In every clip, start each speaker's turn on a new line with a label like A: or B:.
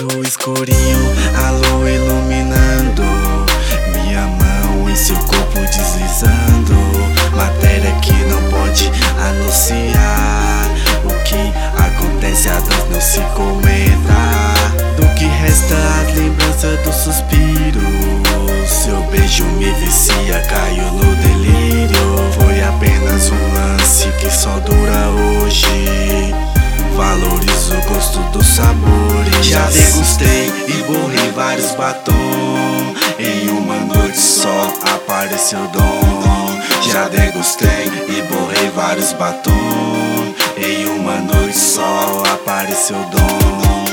A: No escurinho, a lua iluminando minha mão em seu corpo deslizando. Matéria que não pode anunciar o que acontece, a dor não se comenta. Do que resta as lembranças do suspiro. Seu beijo me vicia, caiu no delírio. Foi apenas um lance que só dura hoje. Valorizo o gosto dos sabores. Já degustei e borrei vários batom. Em uma noite só apareceu dom. Já degustei e borrei vários batom. Em uma noite só apareceu dom.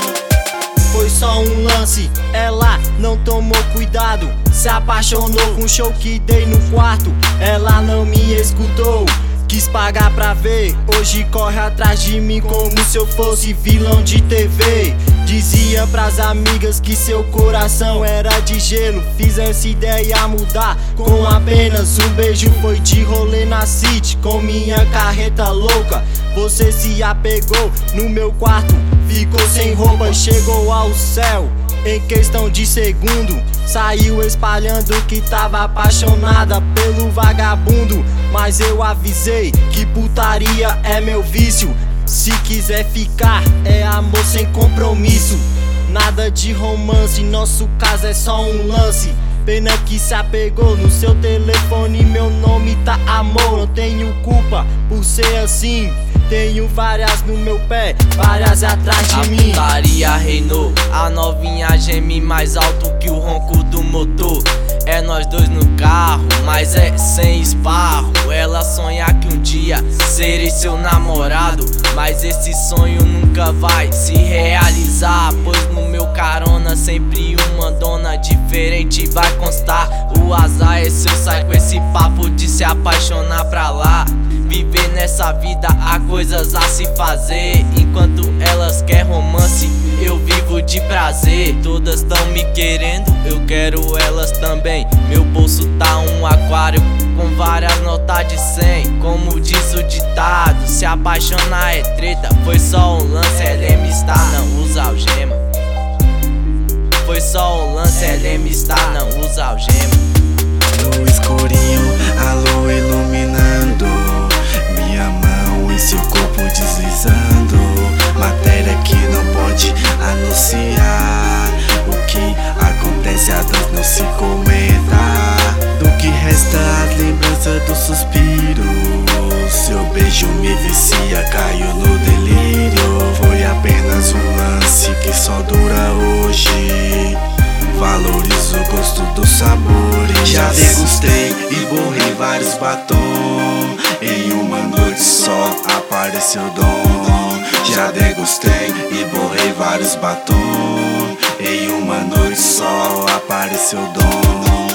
B: Foi só um lance, ela não tomou cuidado. Se apaixonou com o show que dei no quarto. Ela não me escutou, quis pagar pra ver. Hoje corre atrás de mim como se eu fosse vilão de TV. Dizia pras amigas que seu coração era de gelo. Fiz essa ideia mudar com apenas um beijo. Foi de rolê na city com minha carreta louca. Você se apegou no meu quarto, ficou sem roupa, chegou ao céu em questão de segundo. Saiu espalhando que tava apaixonada pelo vagabundo. Mas eu avisei que putaria é meu vício. Se quiser ficar, é amor sem compromisso. Nada de romance, nosso caso é só um lance. Pena que se apegou no seu telefone, meu nome tá amor. Não tenho culpa por ser assim. Tenho várias no meu pé, várias atrás de mim.
C: A putaria reinou, a novinha geme mais alto que o ronco do motor. É nós dois no carro, mas é sem esparro. Ela sonha que um dia serei seu namorado, mas esse sonho nunca vai se realizar. Pois no meu carona sempre uma dona diferente vai constar. O azar é seu, sai com esse papo de se apaixonar pra lá. Viver nessa vida há coisas a se fazer. Enquanto elas querem romance, eu vivo de prazer. Todas tão me querendo, eu quero elas também. Meu bolso tá um aquário com várias notas de 100. Como diz o ditado, se apaixonar é treta. Foi só um lance, LM Star, não usa algema. Foi só um lance, LM Star, não usa algema.
A: No escurinho, a lua iluminando minha mão em seu corpo deslizando. Matéria que não pode anunciar o que acontece, a dor não se comenta. Do que resta as lembranças do suspiro. Seu beijo me vicia, caiu no delírio. Foi apenas um lance que só dura hoje. Valorizo o gosto dos sabores. Já degustei e borrei vários batom. Em uma noite só apareceu dom. Já degustei e borrei vários batom. Em uma noite só apareceu dom.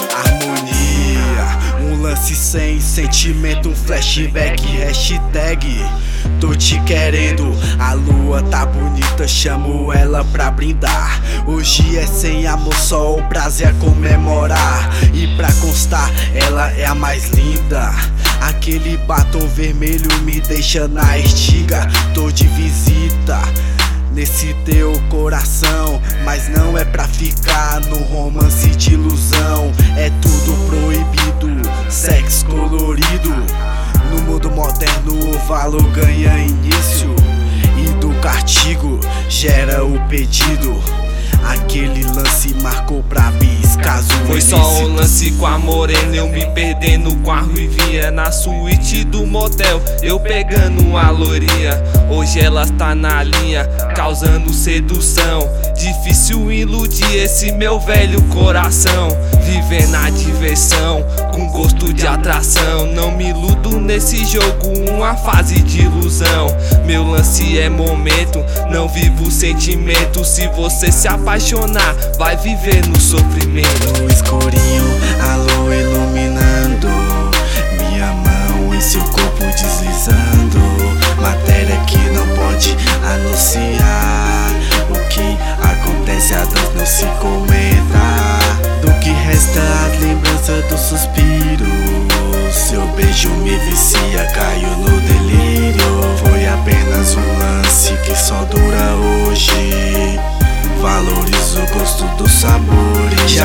A: Harmonia, um lance sem sentimento, um flashback, hashtag tô te querendo. A lua tá bonita, chamo ela pra brindar. Hoje é sem amor, só o prazer a comemorar. E pra constar, ela é a mais linda. Aquele batom vermelho me deixa na estiga. Tô de visita nesse teu coração, mas não é pra ficar no romance de ilusão. É tudo proibido, sexo colorido. No mundo moderno o valor ganha início, e do castigo gera o pedido. Aquele lance marcou pra mim, caso
D: foi só um lance com a morena, eu me perdendo com a ruivinha na suíte do motel, eu pegando a lourinha. Hoje ela tá na linha, causando sedução. Difícil iludir esse meu velho coração. Vivendo a diversão, com gosto de atração. Não me iludo nesse jogo, uma fase de ilusão. Meu lance é momento, não vivo sentimento. Se você se apaixonar, vai viver no sofrimento.
A: No escurinho, a lua iluminando minha mão em seu corpo deslizando. Matéria que não pode anunciar o que acontece, a dor não se comenta. Do que resta as lembranças do suspiro. Seu beijo me vicia, caiu no delírio. Foi apenas um lance que só dura hoje.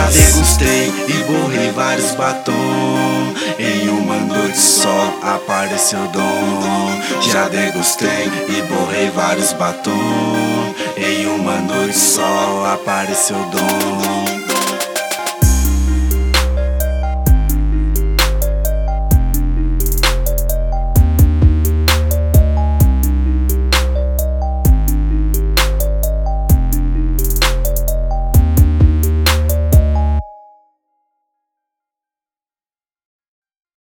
A: degustei e borrei vários batom. Em uma noite só apareceu dom. Já degustei e borrei vários batom. Em uma noite só apareceu dom.